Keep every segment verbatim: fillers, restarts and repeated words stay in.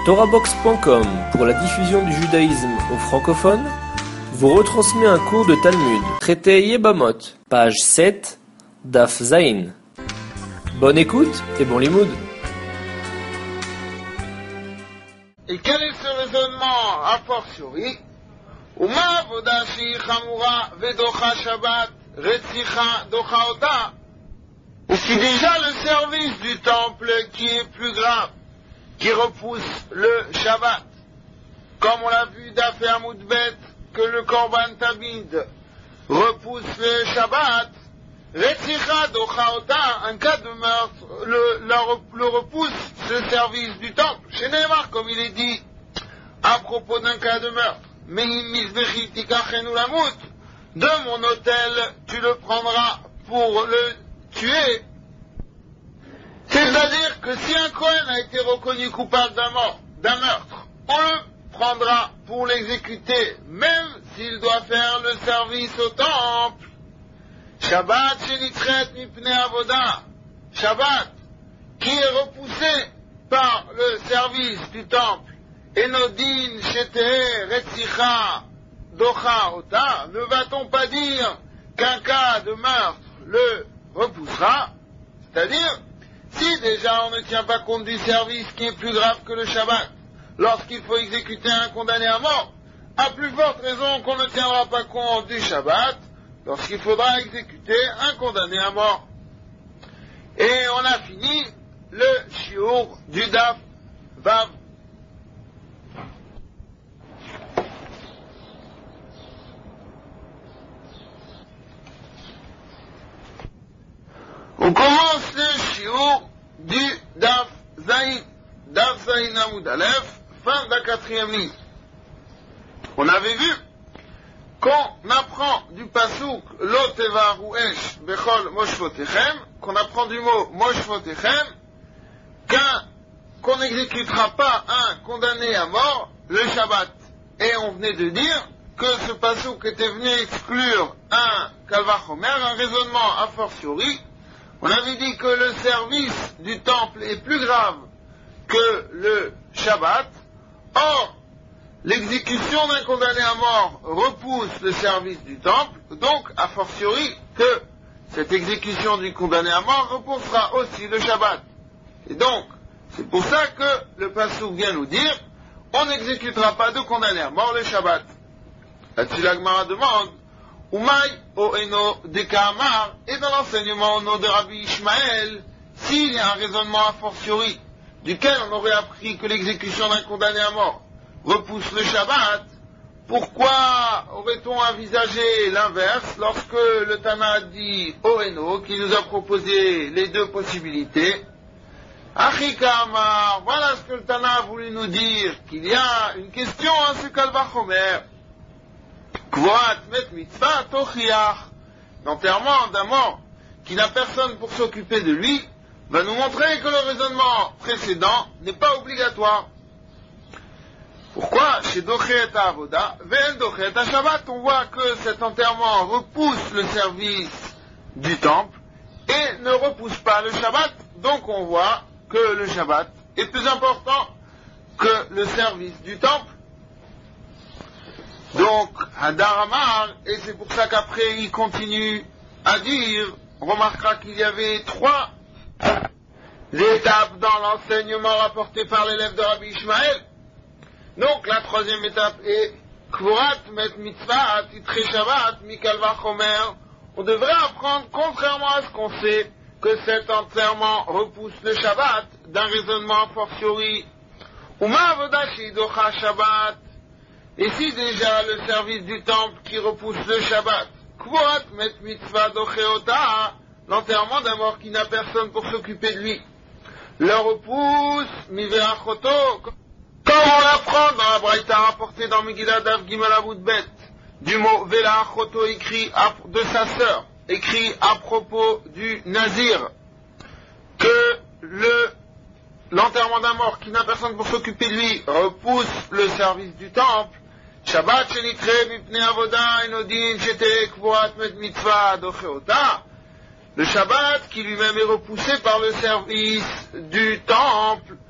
Torahbox point com, pour la diffusion du judaïsme aux francophones, vous retransmet un cours de Talmud, traité Yebamot, page sept, Daf Zayin. Bonne écoute et bon limoud. Et quel est ce raisonnement a fortiori? Uma avoda shi chamura vedocha shabbat retzicha docha ota. Et si déjà le service du temple qui est plus grave, qui repousse le Shabbat, comme on l'a vu d'Afé Amoudbet, que le Korban Tamid repousse le Shabbat, Retzicha Docha Ota, un cas de meurtre, le, le, le repousse ce service du temple. Chez Neymar, comme il est dit, à propos d'un cas de meurtre, Mehim Mizbechi Tikachenu Lamut, de mon hôtel, tu le prendras pour le tuer. C'est-à-dire que si un Kohen a été reconnu coupable d'un mort, d'un meurtre, on le prendra pour l'exécuter, même s'il doit faire le service au temple. Shabbat shenitret mipnei avoda, Shabbat qui est repoussé par le service du temple, enodin shetehe retzicha docha ota, ne va-t-on pas dire qu'un cas de meurtre le repoussera? C'est-à-dire, si déjà on ne tient pas compte du service qui est plus grave que le Shabbat, lorsqu'il faut exécuter un condamné à mort, à plus forte raison qu'on ne tiendra pas compte du Shabbat, lorsqu'il faudra exécuter un condamné à mort. Et on a fini le shiur du Daf Vav. On commence le shiur du Daf Zayin, Daf Zayin Amoud Aleph, fin de la quatrième ligne. On avait vu qu'on apprend du pasouk Lo tevaru esh bechol moshvotechem, qu'on apprend du mot moshvotechem, qu'un, qu'on n'exécutera pas un condamné à mort le Shabbat. Et on venait de dire que ce pasouk était venu exclure un kalvachomer, un raisonnement a fortiori. On avait dit que le service du temple est plus grave que le Shabbat. Or, l'exécution d'un condamné à mort repousse le service du temple, donc a fortiori que cette exécution du condamné à mort repoussera aussi le Shabbat. Et donc, c'est pour ça que le Passouk vient nous dire, on n'exécutera pas de condamné à mort le Shabbat. Là-dessus, la Gemara demande, Umay o eno de Kamar, et dans l'enseignement au nom de Rabbi Ishmael, s'il y a un raisonnement a fortiori, duquel on aurait appris que l'exécution d'un condamné à mort repousse le Shabbat, pourquoi aurait-on envisagé l'inverse lorsque le Tana dit o eno, qui nous a proposé les deux possibilités? Achi Kamar, voilà ce que le Tana a voulu nous dire, qu'il y a une question à ce Kalvachomer. L'enterrement d'un mort qui n'a personne pour s'occuper de lui va nous montrer que le raisonnement précédent n'est pas obligatoire. Pourquoi? Chez Dochet Avoda, Ven Dochet Shabbat, on voit que cet enterrement repousse le service du temple et ne repousse pas le Shabbat, donc on voit que le Shabbat est plus important que le service du temple. Donc, Hadar Amar, et c'est pour ça qu'après il continue à dire, on remarquera qu'il y avait trois étapes dans l'enseignement rapporté par l'élève de Rabbi Ishmael. Donc, la troisième étape est Kvurat met mitzvah titre Shabbat mikal vachomer. On devrait apprendre, contrairement à ce qu'on sait, que cet enterrement repousse le Shabbat d'un raisonnement a fortiori. Uma avoda sheidocha Shabbat. Et si déjà le service du temple qui repousse le Shabbat, Kvurat met mitzvah docheota, l'enterrement d'un mort qui n'a personne pour s'occuper de lui, le repousse miverachoto, comme on l'apprend dans la braïta rapportée dans Megillah Daf Gimel Amoudbet, du mot velachoto écrit à, de sa sœur, écrit à propos du Nazir, que le l'enterrement d'un mort qui n'a personne pour s'occuper de lui repousse le service du temple. Shabbat shenitre mipnei avoda enodin shete kvurat met mitzvah docheota. Le Shabbat qui lui-même est repoussé par le service du temple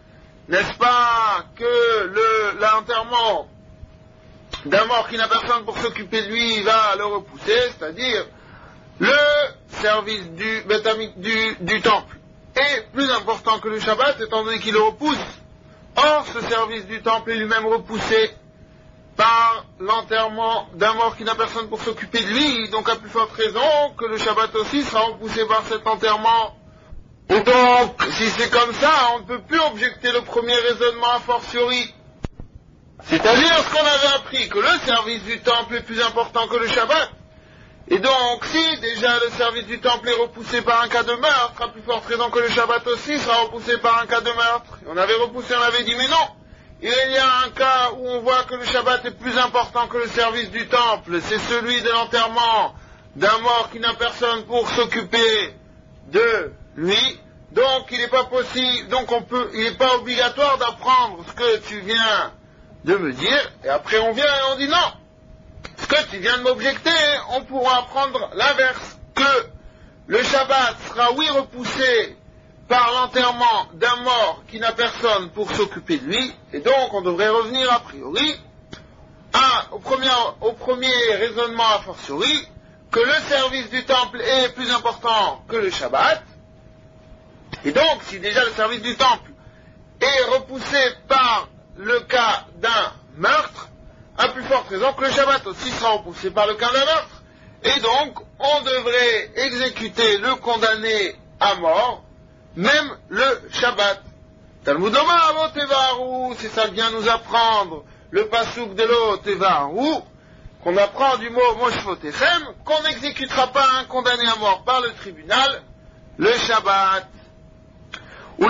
n'est-ce pas, que le, l'enterrement d'un mort qui n'a personne pour s'occuper de lui va le repousser, c'est-à-dire le service du, du, du temple est plus important que le Shabbat, étant donné qu'il le repousse. Or, ce service du temple est lui-même repoussé par l'enterrement d'un mort qui n'a personne pour s'occuper de lui, donc à plus forte raison que le Shabbat aussi sera repoussé par cet enterrement. Et donc, si c'est comme ça, on ne peut plus objecter le premier raisonnement a fortiori. C'est-à-dire ce qu'on avait appris, que le service du temple est plus important que le Shabbat. Et donc, si déjà le service du temple est repoussé par un cas de meurtre, à plus forte raison que le Shabbat aussi sera repoussé par un cas de meurtre. Et on avait repoussé, on avait dit, mais non, il y a un cas où on voit que le Shabbat est plus important que le service du temple, c'est celui de l'enterrement d'un mort qui n'a personne pour s'occuper de lui. Donc, il n'est pas possible, donc on peut, il n'est pas obligatoire d'apprendre ce que tu viens de me dire, et après on vient et on dit non. Ce que tu viens de m'objecter, on pourra apprendre l'inverse, que le Shabbat sera oui repoussé par l'enterrement d'un mort qui n'a personne pour s'occuper de lui, et donc on devrait revenir a priori à, au, premier, au premier raisonnement a fortiori, que le service du temple est plus important que le Shabbat, et donc si déjà le service du temple est repoussé par le cas d'un meurtre, à plus forte raison que le Shabbat aussi sera repoussé par le cas d'un meurtre. Et donc, on devrait exécuter le condamné à mort, même le Shabbat. Talmud Omar Avot Tevaru, c'est ça que vient nous apprendre le pasouk de l'eau Tevaru, qu'on apprend du mot Moshvotechem, qu'on n'exécutera pas un condamné à mort par le tribunal, le Shabbat. Et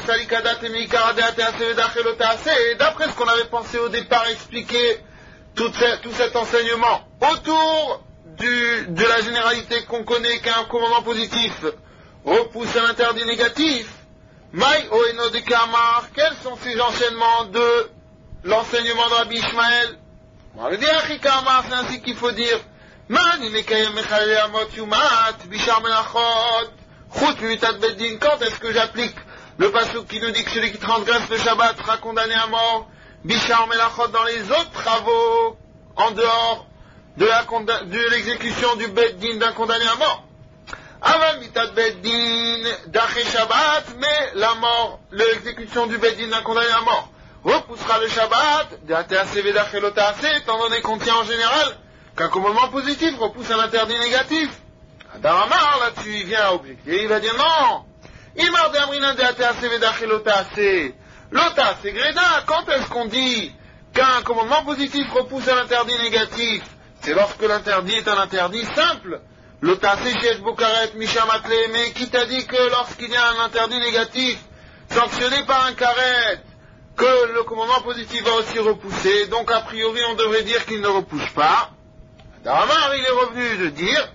d'après ce qu'on avait pensé au départ, expliquer tout, ce, tout cet enseignement autour du, de la généralité qu'on connaît qu'un commandement positif repousse un interdit négatif. Maï Oeno de Kamar, quels sont ces enchaînements de l'enseignement de Rabbi Ishmael? On va dire Kamar, c'est ainsi qu'il faut dire. Mani Mekayem Mechalei Amot Yumat, Bishar Melachot, Chut Mitat Beddin, quand est-ce que j'applique le passouk qui nous dit que celui qui transgresse le Shabbat sera condamné à mort, Bishar Melachot, dans les autres travaux, en dehors de, la conda- de l'exécution du Beddin d'un condamné à mort. Aval Mitat Beddin, Daché Shabbat, mais la mort, l'exécution du Beddin d'un condamné à mort, repoussera le Shabbat, étant donné qu'on tient en général qu'un commandement positif repousse un interdit négatif. Daramar, là-dessus, il vient objecter, il va dire non. Imar de Amrinan de Atease Vedachel Otase. L'Otase Greda, quand est-ce qu'on dit qu'un commandement positif repousse un interdit négatif? C'est lorsque l'interdit est un interdit simple. L'Otase Shesh Bokaret Mishamatle, mais qui t'a dit que lorsqu'il y a un interdit négatif sanctionné par un karet, que le commandement positif va aussi repousser, donc a priori on devrait dire qu'il ne repousse pas. Daramar, il est revenu de dire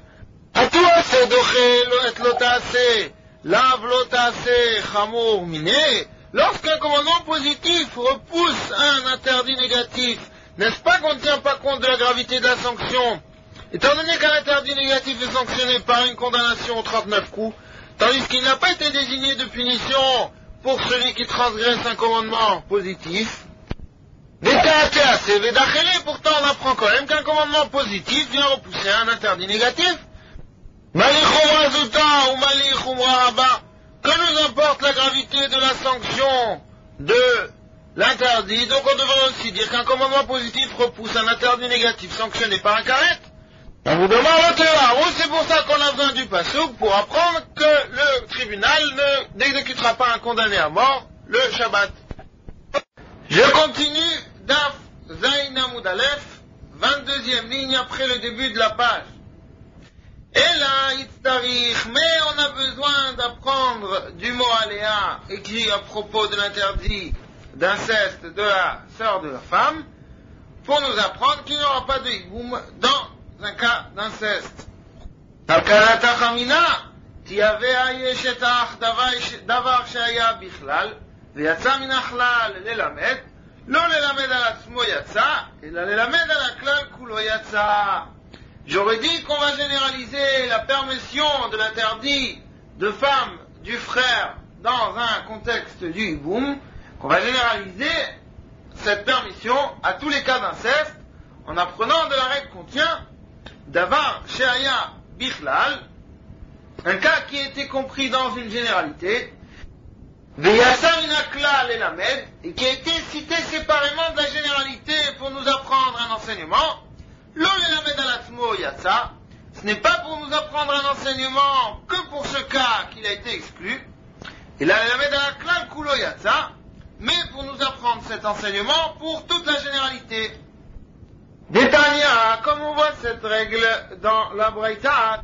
lorsqu'un commandement positif repousse un interdit négatif, n'est-ce pas qu'on ne tient pas compte de la gravité de la sanction? Étant donné qu'un interdit négatif est sanctionné par une condamnation aux trente-neuf coups, tandis qu'il n'a pas été désigné de punition pour celui qui transgresse un commandement positif, pourtant on apprend quand même qu'un commandement positif vient repousser un interdit négatif. Que nous importe la gravité de la sanction de l'interdit, donc on devrait aussi dire qu'un commandement positif repousse un interdit négatif sanctionné par un karet. On vous demande le théorème, c'est pour ça qu'on a besoin du pasouk pour apprendre que le tribunal ne, n'exécutera pas un condamné à mort le Shabbat. Je continue Daf Zayin Amud Aleph, vingt-deuxième ligne après le début de la page. Et là, Itztarich, mais on a besoin d'apprendre du mot aléa écrit à propos de l'interdit d'inceste de la sœur de la femme, pour nous apprendre qu'il n'y aura pas de hiboum dans un cas d'inceste. Takanata Chamina, Tiavea Yeshetach Davar Shaya Bichlal, Veyatsa Minachlal Lelamed, לא ללמד על עצמו יצא, אלא ללמד על הכלל כולו יצא. J'aurais dit qu'on va généraliser la permission de l'interdit de femme du frère dans un contexte du hiboum qu'on va généraliser cette permission à tous les cas d'inceste en apprenant de la règle qu'on tient d'avar sheaya bichlal, un cas qui a été compris dans une généralité, veyasa min haklal elamed, et qui a été cité séparément de la généralité pour nous apprendre un enseignement. Lo l'elamed alatzmo yatsa, ce n'est pas pour nous apprendre un enseignement que pour ce cas qu'il a été exclu, et la l'elamed alaklal kulo yatsa, mais pour nous apprendre cet enseignement pour toute la généralité. Détania, comme on voit cette règle dans la Braïta,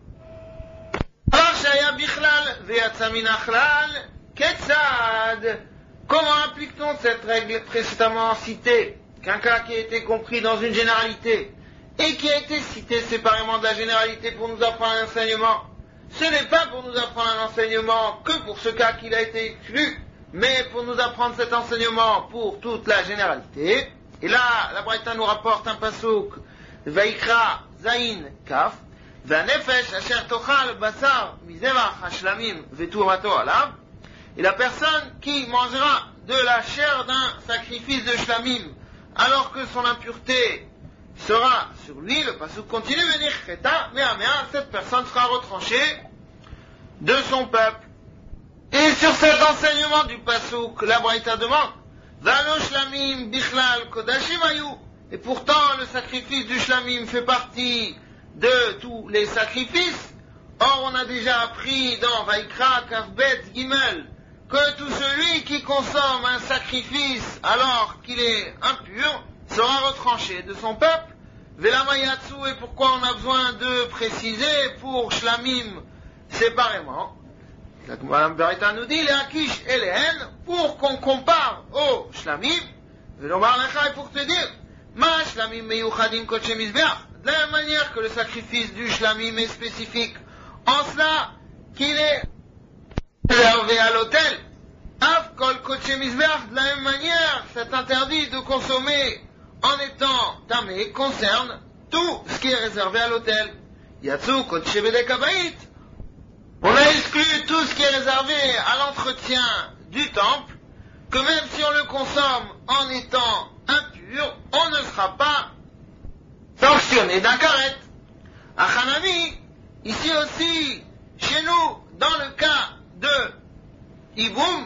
comment applique-t-on cette règle précédemment citée, qu'un cas qui a été compris dans une généralité et qui a été cité séparément de la généralité pour nous apprendre un enseignement? Ce n'est pas pour nous apprendre un enseignement que pour ce cas qu'il a été exclu, mais pour nous apprendre cet enseignement pour toute la généralité. Et là, la Braïta nous rapporte un pasouk, Vaikra Zain Kaf, Vanefesh Asher Tochal Basar Mizevach Hashlamim Vetumato Alav, et la personne qui mangera de la chair d'un sacrifice de Shlamim, alors que son impureté sera sur lui, le pasouk continue, venir Cheta, mais cette personne sera retranchée de son peuple. Et sur cet enseignement du pasouk, la Braïta demande, Valo Shlamim Bichlal Kodashim Ayu. Et pourtant, le sacrifice du Shlamim fait partie de tous les sacrifices. Or, on a déjà appris dans Vaikra Kafbet Gimel que tout celui qui consomme un sacrifice alors qu'il est impur sera retranché de son peuple. Velamayatsu, et pourquoi on a besoin de préciser pour Shlamim séparément? Madame Beretta nous dit, les Akish et les haines, pour qu'on compare au Shlamim, Velomar Lecha, et pour te dire, Ma Shlamim Meyuchadim Kodshe Mizbeach, de la même manière que le sacrifice du Shlamim est spécifique, en cela qu'il est réservé à l'autel, Av Kol Kodshe Mizbeach, de la même manière, cet interdit de consommer en étant tamé concerne tout ce qui est réservé à l'autel. Yatsu Kodshe Bedekabait, on a exclu tout ce qui est réservé à l'entretien du temple, que même si on le consomme en étant impur, on ne sera pas sanctionné d'un karet. À Hanami, ici aussi, chez nous, dans le cas de Iboum,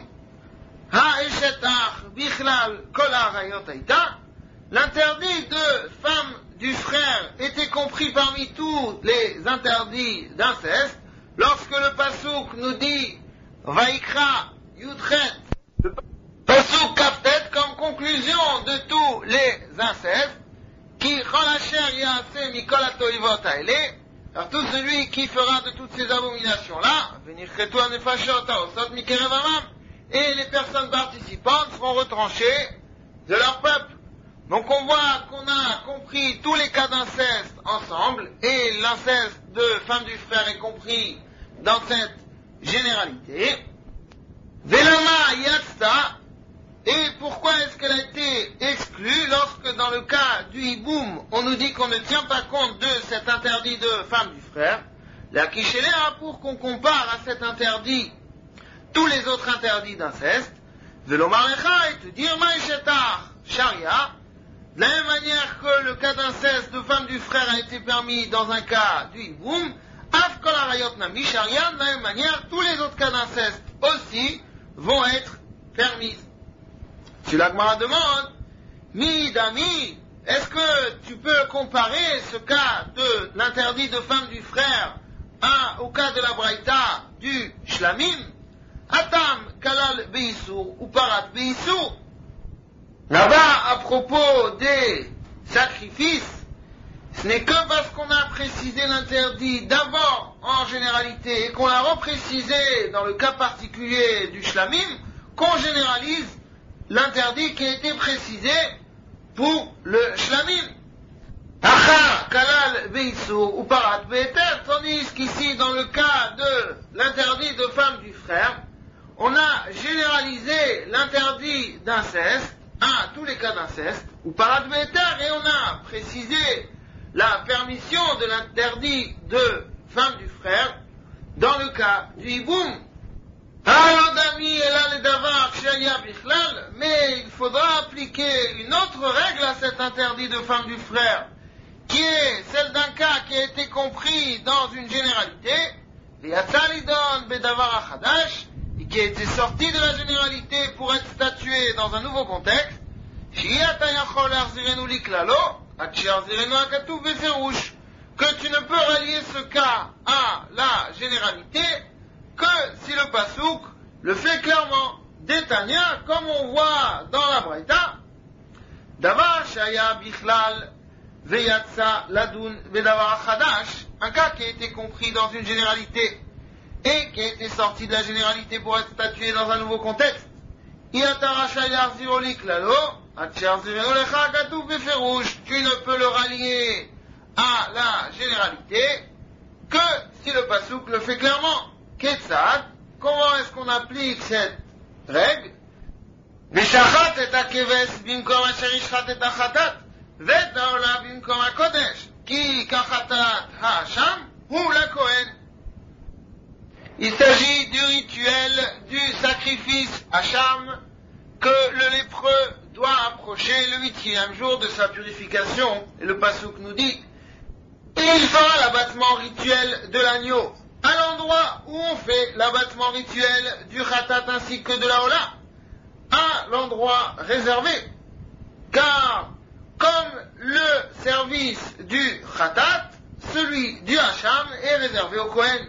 Ha'eshetach Bichlal Kol Harayot Haïta, l'interdit de femme du frère était compris parmi tous les interdits d'inceste. Lorsque le pasouk nous dit Vaikra Yudchet, le pasouk Kaftet comme conclusion de tous les incestes, qui Chalacher Yaase Mikol Atoivot Haele, alors tout celui qui fera de toutes ces abominations-là, venir Chetua Nefashot Haosot Mikerevamam, et les personnes participantes seront retranchées de leur peuple. Donc on voit qu'on a compris tous les cas d'inceste ensemble, et l'inceste de femme du frère est compris dans cette généralité. Velama Yatsta, et pourquoi est-ce qu'elle a été exclue lorsque dans le cas du Hiboum, on nous dit qu'on ne tient pas compte de cet interdit de femme du frère? La Kishelea, pour qu'on compare à cet interdit tous les autres interdits d'inceste, Velomar Lecha, et te dire Maïchetar Sharia, de la même manière que le cas d'inceste de femme du frère a été permis dans un cas du Hiboum, Av Kol Harayot Nami Sharia, de la même manière, tous les autres cas d'inceste aussi vont être permis. Si la Gemara demande, Mi Dami, est-ce que tu peux comparer ce cas de l'interdit de femme du frère à, au cas de la Braïta du Shlamim? Atam Kalal Beisur ou Parat Beisur. Là-bas, à propos des sacrifices, ce n'est que parce qu'on a précisé l'interdit d'abord en généralité et qu'on l'a reprécisé dans le cas particulier du Shlamim, qu'on généralise l'interdit qui a été précisé pour le Shlamim. Acha, Kalal, Beisur ou Parat Be'eter, tandis qu'ici, dans le cas de l'interdit de femme du frère, on a généralisé l'interdit d'inceste à tous les cas d'inceste, ou Parat Be'eter, et on a précisé la permission de l'interdit de femme du frère dans le cas du Hiboum. Mais il faudra appliquer une autre règle à cet interdit de femme du frère, qui est celle d'un cas qui a été compris dans une généralité, et qui a été sorti de la généralité pour être statué dans un nouveau contexte, que tu ne peux rallier ce cas à la généralité que si le pasouk le fait clairement. Détania, comme on voit dans la Braïta, Davar Shaya Bichlal Veyatsa Ladun Vedavar Chadash, un cas qui a été compris dans une généralité et qui a été sorti de la généralité pour être statué dans un nouveau contexte. Tu ne peux le rallier à la généralité que si le pasouk le fait clairement. Ketsad, comment est-ce qu'on applique cette règle? Veshachat et akeves bimkom asher ishchat et achatat vet haola bimkom hakodesh ki kachatat ha'asham hu la Kohen. Il s'agit du rituel du sacrifice Hacham que le lépreux doit approcher le huitième jour de sa purification. Et le passouk nous dit, et il fera l'abattement rituel de l'agneau à l'endroit où on fait l'abattement rituel du khatat ainsi que de la hola, à l'endroit réservé. Car, comme le service du khatat, celui du hacham est réservé au Kohen.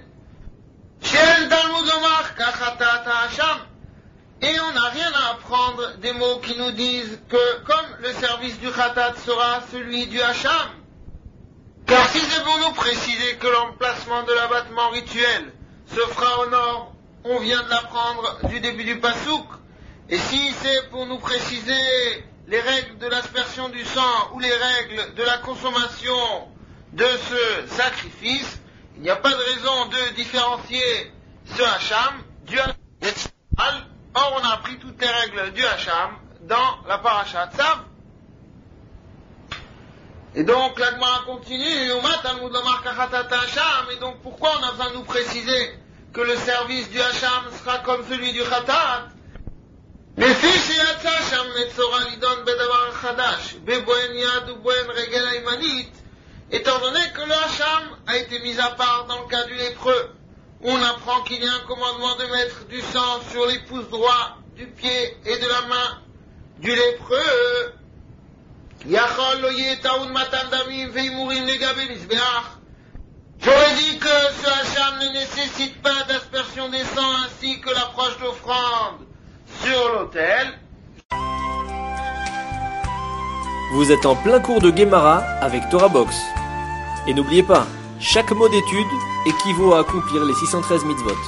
Et on n'a rien à apprendre des mots qui nous disent que, comme le service du khatat sera celui du hacham, car si c'est pour nous préciser que l'emplacement de l'abattement rituel se fera au nord, on vient de l'apprendre du début du pasouk. Et si c'est pour nous préciser les règles de l'aspersion du sang ou les règles de la consommation de ce sacrifice, il n'y a pas de raison de différencier ce hacham du hacham. Or, on a appris toutes les règles du hacham dans la paracha Tzav. Et donc, la Gemara continue, et donc pourquoi on a besoin de nous préciser que le service du hacham sera comme celui du khatat? Étant donné que le hacham a été mis à part dans le cas du lépreux, on apprend qu'il y a un commandement de mettre du sang sur les pouces droits du pied et de la main du lépreux. J'aurais dit que ce hacham ne nécessite pas d'aspersion des sangs ainsi que l'approche d'offrande sur l'autel. Vous êtes en plein cours de Gemara avec Torah Box. Et n'oubliez pas, chaque mot d'étude équivaut à accomplir les six cent treize mitzvot.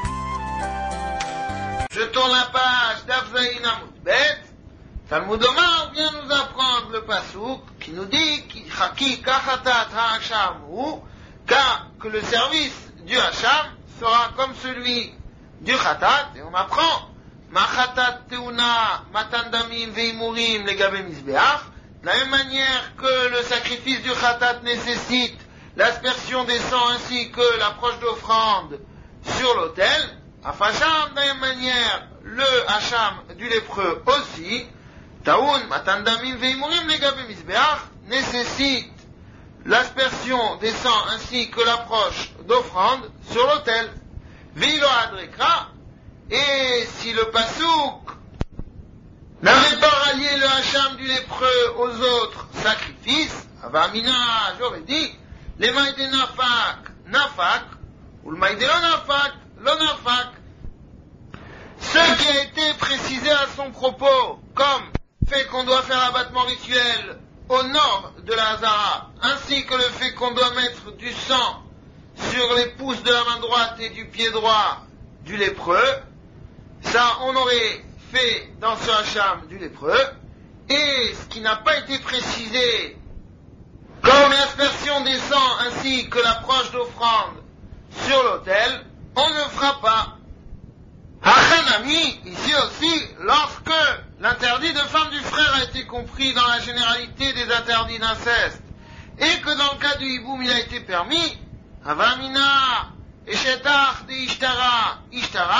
Je tourne la page d'Afzaïn Amud Bet. Talmud Omar vient nous apprendre le pasouk qui nous dit Chaki kachatat ha'asham hu, car que le service du hacham sera comme celui du khatat, et on apprend ma khatat teuna matan damim veimurim legabe mizbeach, de la même manière que le sacrifice du khatat nécessite l'aspersion des sangs ainsi que l'approche d'offrande sur l'autel, afasham, de la même manière le hacham du lépreux aussi, Taoun, matandamim veimurim legabe mizbeach, nécessite l'aspersion des sangs ainsi que l'approche d'offrande sur l'autel. Vilo adrekra, et si le pasouk n'avait pas rallié le hacham du lépreux aux autres sacrifices, avamina, j'aurais dit, les maïde nafak, nafak, ou le maïde lo nafak, lo nafak. Ce qui a été précisé à son propos, comme fait qu'on doit faire l'abattement rituel au nord de la Hazara, ainsi que le fait qu'on doit mettre du sang sur les pouces de la main droite et du pied droit du lépreux, ça on aurait fait dans ce hacham du lépreux, et ce qui n'a pas été précisé, comme l'aspersion des sangs ainsi que l'approche d'offrande sur l'autel, on ne fera pas. Hachanami, ici aussi, lorsque l'interdit de femme du frère a été compris dans la généralité des interdits d'inceste, et que dans le cas du hiboum il a été permis, Avamina, Eshetach de Ishtara, Ishtarai,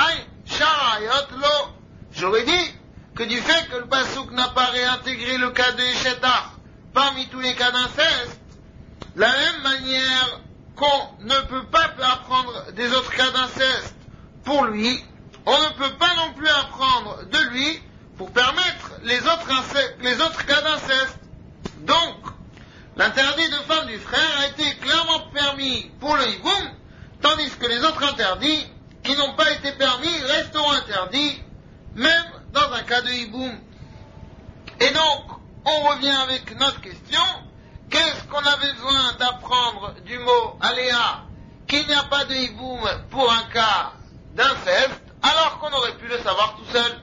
Sharayot Lo. J'aurais dit que du fait que le Passouk n'a pas réintégré le cas de Eshetar parmi tous les cas d'inceste, de la même manière qu'on ne peut pas apprendre des autres cas d'inceste pour lui, on ne peut pas non plus apprendre de lui pour permettre les autres, incestes, les autres cas d'inceste. Donc, l'interdit de femme du frère a été clairement permis pour le hiboum, tandis que les autres interdits qui n'ont pas été permis resteront interdits, même dans un cas de hiboum. Et donc, on revient avec notre question. Qu'est-ce qu'on avait besoin d'apprendre du mot aléa, qu'il n'y a pas de hiboum pour un cas d'inceste, alors qu'on aurait pu le savoir tout seul?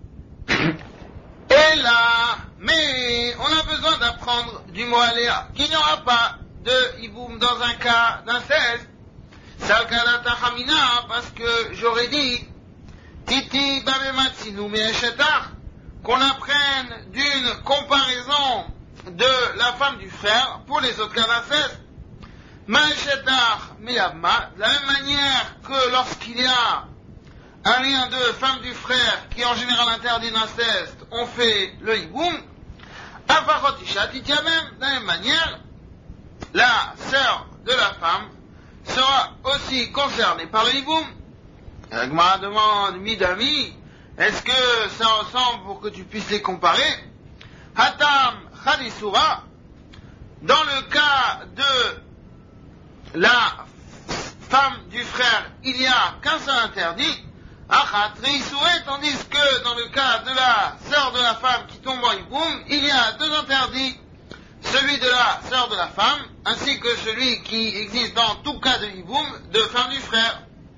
Et là, mais on a besoin d'apprendre du mot aléa, qu'il n'y aura pas de hiboum dans un cas d'inceste. C'est le cas d'Atachamina, parce que j'aurais dit, Titi Babematsinu Me'eshetar, qu'on apprenne d'une comparaison de la femme du frère pour les autres cas d'inceste. Ma'eshetar Me'abma, de la même manière que lorsqu'il y a un lien de femme du frère qui est en général interdit d'inceste, on fait le hiboum. Avarotisha Titiamem, de la même manière, la sœur de la femme sera aussi concernée par le hiboum. Agma demande, Midami, est-ce que ça ressemble pour que tu puisses les comparer? Hatam Khadisura, dans le cas de la femme du frère, il n'y a qu'un seul interdit, Achat Reisoué, tandis que dans le cas de la sœur de la femme qui tombe en hiboum, il y a deux interdits, celui de la sœur de la femme, ainsi que celui qui existe dans tout cas de hiboum, de femme du frère.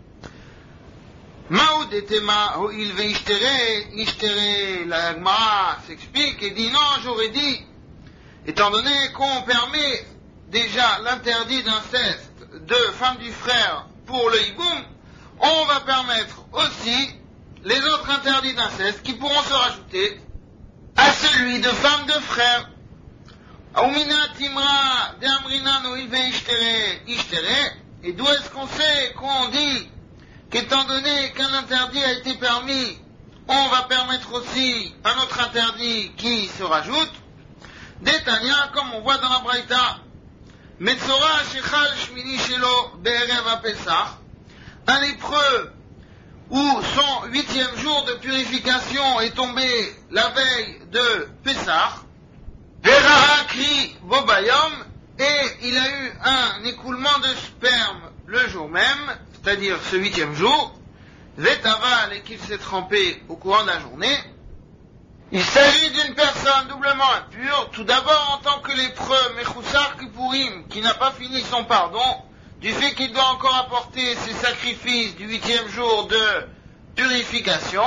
Maoud et Tema, il veut ishtere, ishtere, la Gemara s'explique et dit non, j'aurais dit, étant donné qu'on permet déjà l'interdit d'inceste de femme du frère pour le hiboum, on va permettre aussi les autres interdits d'inceste qui pourront se rajouter à celui de femme de frère. Aumina Timra, de Amrina, no il veut ishtere, ishtere, et d'où est-ce qu'on sait qu'on dit qu'étant donné qu'un interdit a été permis, on va permettre aussi un autre interdit qui se rajoute? Détania, comme on voit dans la Braïta, Metzora Shechal Shmini Shelo Be'erev HaPesach, un lépreux où son huitième jour de purification est tombé la veille de Pessah, Vera Kri Bobayom, et il a eu un écoulement de sperme le jour même, c'est-à-dire ce huitième jour, Vetaval, et qu'il s'est trempé au courant de la journée. Il s'agit d'une personne doublement impure, tout d'abord en tant que lépreux Mechoussar Kipourim, qui n'a pas fini son pardon, du fait qu'il doit encore apporter ses sacrifices du huitième jour de purification.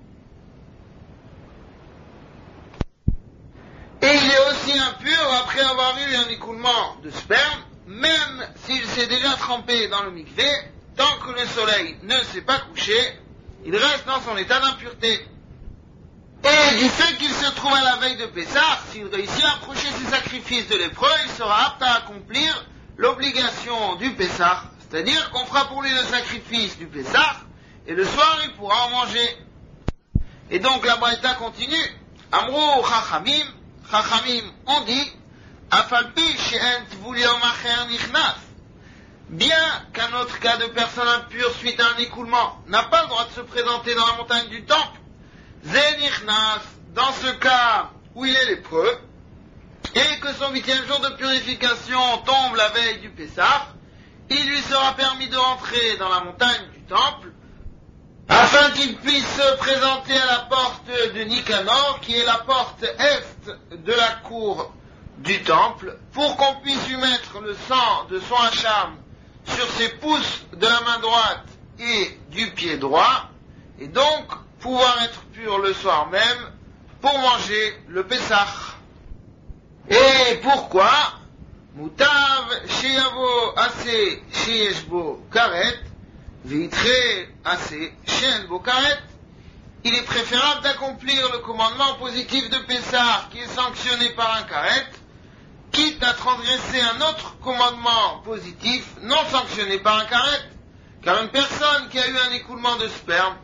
Et il est aussi impur après avoir eu un écoulement de sperme, même s'il s'est déjà trempé dans le mikvé, tant que le soleil ne s'est pas couché, il reste dans son état d'impureté. Et du fait qu'il se trouve à la veille de Pessah, s'il réussit à approcher ses sacrifices de lépreux, il sera apte à accomplir l'obligation du Pessah, c'est-à-dire qu'on fera pour lui le sacrifice du Pessah, et le soir il pourra en manger. Et donc la Braïta continue, Amrou Chachamim, Chachamim on dit, Afalpi she'en tvuliom acher nichnas, bien qu'un autre cas de personne impure suite à un écoulement n'a pas le droit de se présenter dans la montagne du temple, Zenichnas, dans ce cas où il est lépreux, et que son huitième jour de purification tombe la veille du Pessah, il lui sera permis de rentrer dans la montagne du temple, afin qu'il puisse se présenter à la porte de Nicanor, qui est la porte est de la cour du temple, pour qu'on puisse lui mettre le sang de son hacham sur ses pouces de la main droite et du pied droit, et donc pouvoir être pur le soir même pour manger le Pessah. Et pourquoi? Moutav sheyavo ase sheyeshbo karet, vitre ase sheyenbo karet. Il est préférable d'accomplir le commandement positif de Pessah qui est sanctionné par un karet, quitte à transgresser un autre commandement positif non sanctionné par un karet, car une personne qui a eu un écoulement de sperme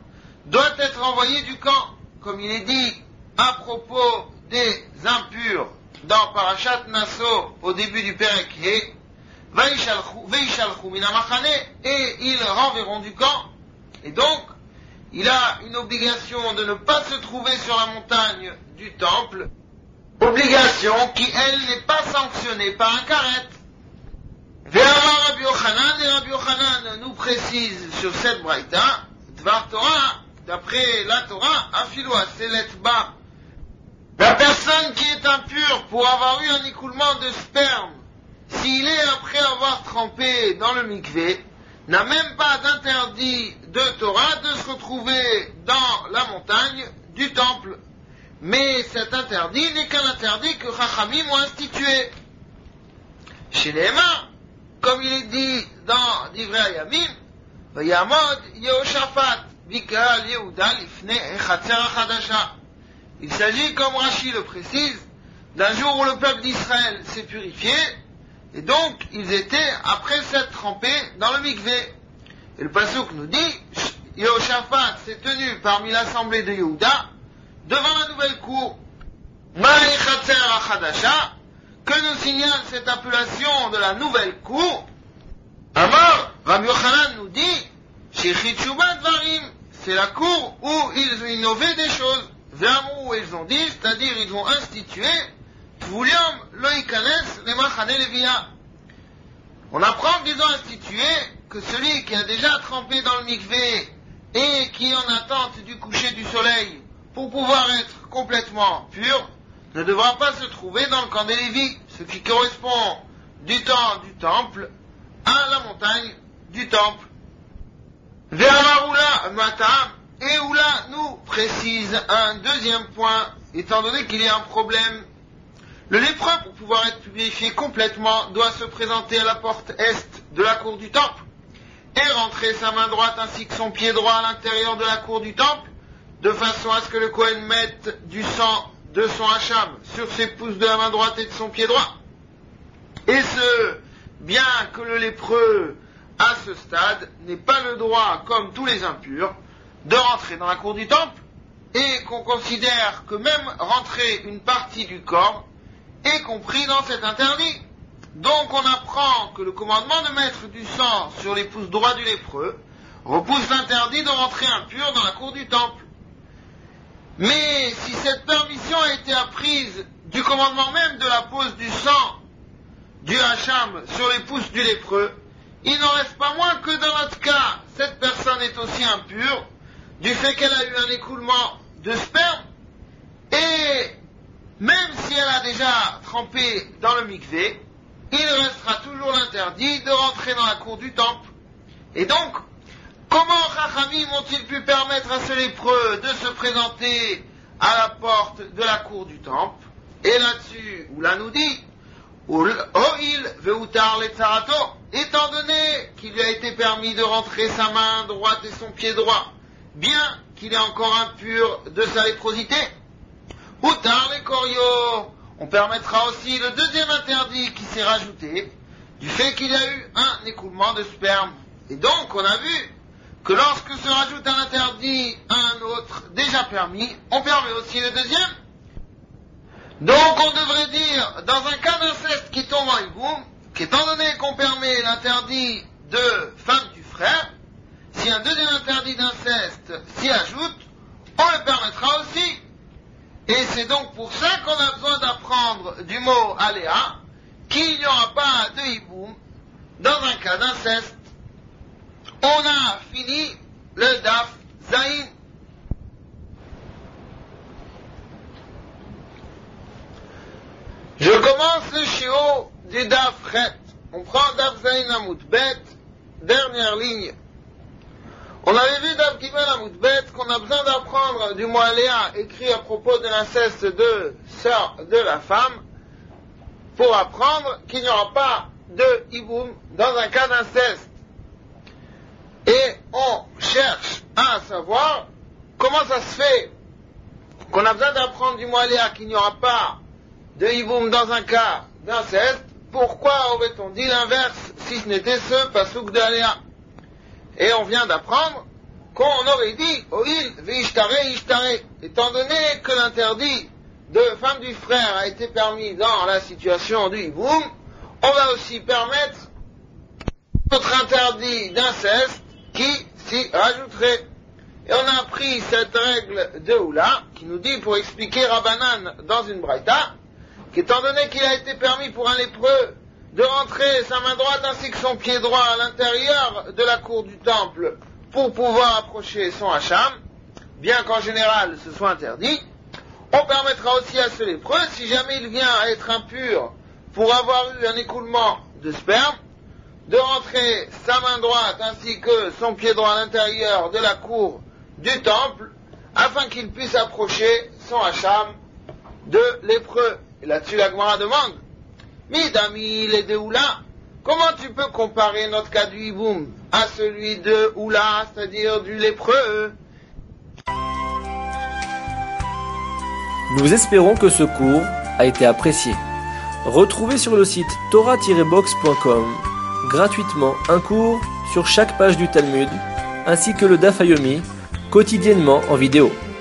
doit être envoyé du camp, comme il est dit à propos des impurs dans Parashat Naso au début du Perek He, Veishalchu min hamachane, et ils renverront du camp. Et donc, il a une obligation de ne pas se trouver sur la montagne du temple, obligation qui, elle, n'est pas sanctionnée par un karet. Ve'amar Rabbi Yochanan, et Rabbi Yochanan nous précise sur cette braïta, Dvar Torah, d'après la Torah, Afilo Aselet Ba, la personne qui est impure pour avoir eu un écoulement de sperme, s'il est après avoir trempé dans le mikvé, n'a même pas d'interdit de Torah de se retrouver dans la montagne du temple. Mais cet interdit n'est qu'un interdit que Chachamim ont institué. Chez les mains, comme il est dit dans Divrei Hayamim, Vayamod Yehoshaphat Bikal Yehuda Lifne Echatzer Chadasha. Il s'agit, comme Rashi le précise, d'un jour où le peuple d'Israël s'est purifié, et donc ils étaient après s'être trempés dans le mikvé. Et le pasuk nous dit, Yehoshaphat s'est tenu parmi l'assemblée de Yehuda devant la nouvelle cour. Ma'i Chatzer Chadasha, que nous signale cette appellation de la nouvelle cour. Amar, Rabbi Yochanan nous dit, Shechit Shubat Varim, c'est la cour où ils ont innové des choses. Vraiment où ils ont dit, c'est-à-dire ils ont institué, Tvuliam Loïkanes les Machane Levia. On apprend qu'ils ont institué que celui qui a déjà trempé dans le mikvé et qui est en attente du coucher du soleil pour pouvoir être complètement pur, ne devra pas se trouver dans le camp des Lévis, ce qui correspond du temps du temple à la montagne du temple. Ve'amaroula Matam, et Oula nous précise un deuxième point, étant donné qu'il y a un problème. Le lépreux, pour pouvoir être purifié complètement, doit se présenter à la porte est de la cour du temple et rentrer sa main droite ainsi que son pied droit à l'intérieur de la cour du temple, de façon à ce que le Kohen mette du sang de son hacham sur ses pouces de la main droite et de son pied droit. Et ce, bien que le lépreux, à ce stade, n'ait pas le droit, comme tous les impurs, de rentrer dans la cour du temple, et qu'on considère que même rentrer une partie du corps est compris dans cet interdit. Donc on apprend que le commandement de mettre du sang sur les pouces droits du lépreux repousse l'interdit de rentrer impur dans la cour du temple. Mais si cette permission a été apprise du commandement même de la pose du sang du hacham sur les pouces du lépreux, il n'en reste pas moins que dans notre cas, cette personne est aussi impure du fait qu'elle a eu un écoulement de sperme, et même si elle a déjà trempé dans le mikvé, il restera toujours l'interdit de rentrer dans la cour du temple. Et donc, comment Chachamim ont-ils pu permettre à ce lépreux de se présenter à la porte de la cour du temple? Et là-dessus, Oula nous dit, O'il veutar le tzarato, étant donné qu'il lui a été permis de rentrer sa main droite et son pied droit, bien qu'il est encore impur de sa léprosité. Outar les korio, on permettra aussi le deuxième interdit qui s'est rajouté, du fait qu'il y a eu un écoulement de sperme. Et donc on a vu que lorsque se rajoute un interdit à un autre déjà permis, on permet aussi le deuxième. Donc on devrait dire, dans un cas d'inceste qui tombe en hiboum, qu'étant donné qu'on permet l'interdit de femme du frère, si un deuxième interdit d'inceste s'y ajoute, on le permettra aussi. Et c'est donc pour ça qu'on a besoin d'apprendre du mot aléa qu'il n'y aura pas de hiboum dans un cas d'inceste. On a fini le daf zaïn. Je commence le shiur du daf chet. On prend daf zaïn amud bet, dernière ligne. On avait vu daf gimel amud bet qu'on a besoin d'apprendre du mot aléa écrit à propos de l'inceste de sœur de la femme pour apprendre qu'il n'y aura pas de hiboum dans un cas d'inceste. Et on cherche à savoir comment ça se fait qu'on a besoin d'apprendre du mot aléa qu'il n'y aura pas de hiboum dans un cas d'inceste. Pourquoi aurait-on dit l'inverse si ce n'était ce pasuk de aléa? Et on vient d'apprendre qu'on aurait dit Oil ve'ishtare ishtare, étant donné que l'interdit de femme du frère a été permis dans la situation du hiboum, on va aussi permettre notre interdit d'inceste qui s'y rajouterait. Et on a pris cette règle de Oula qui nous dit, pour expliquer Rabbanan dans une braïta, qu'étant donné qu'il a été permis pour un lépreux de rentrer sa main droite ainsi que son pied droit à l'intérieur de la cour du temple pour pouvoir approcher son hacham, bien qu'en général ce soit interdit, on permettra aussi à ce lépreux, si jamais il vient à être impur pour avoir eu un écoulement de sperme, de rentrer sa main droite ainsi que son pied droit à l'intérieur de la cour du temple, afin qu'il puisse approcher son hacham de lépreux. Et là-dessus la Gemara demande, Midami les de Oula, comment tu peux comparer notre cas du hiboum à celui de Oula, c'est-à-dire du lépreux? Nous espérons que ce cours a été apprécié. Retrouvez sur le site torah tiret box point com gratuitement un cours sur chaque page du Talmud, ainsi que le Daf Yomi, quotidiennement en vidéo.